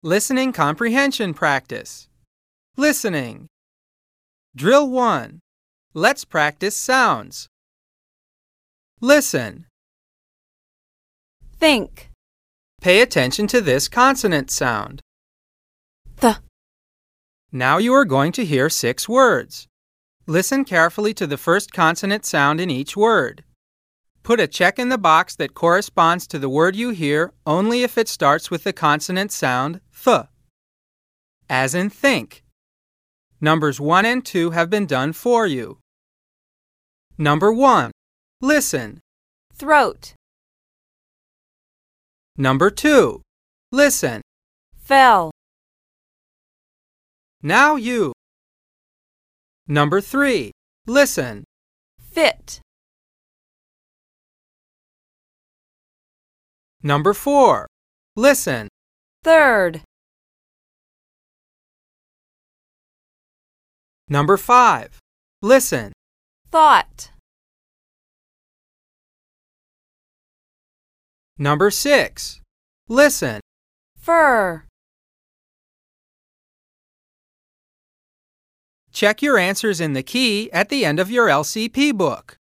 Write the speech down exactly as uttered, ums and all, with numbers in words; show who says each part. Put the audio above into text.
Speaker 1: Listening comprehension practice. Listening. Drill one. Let's practice sounds. Listen.
Speaker 2: Think.
Speaker 1: Pay attention to this consonant sound.
Speaker 2: Th.
Speaker 1: Now you are going to hear six words. Listen carefully to the first consonant sound in each word. Put a check in the box that corresponds to the word you hear only if it starts with the consonant sound th. As in think. Numbers one and two have been done for you. Number one. Listen.
Speaker 2: Throat.
Speaker 1: Number two. Listen.
Speaker 2: Fell.
Speaker 1: Now you. Number three. Listen.
Speaker 2: Fit.
Speaker 1: Number four. Listen.
Speaker 2: Third.
Speaker 1: Number five. Listen.
Speaker 2: Thought.
Speaker 1: Number six. Listen.
Speaker 2: Fur.
Speaker 1: Check your answers in the key at the end of your L C P book.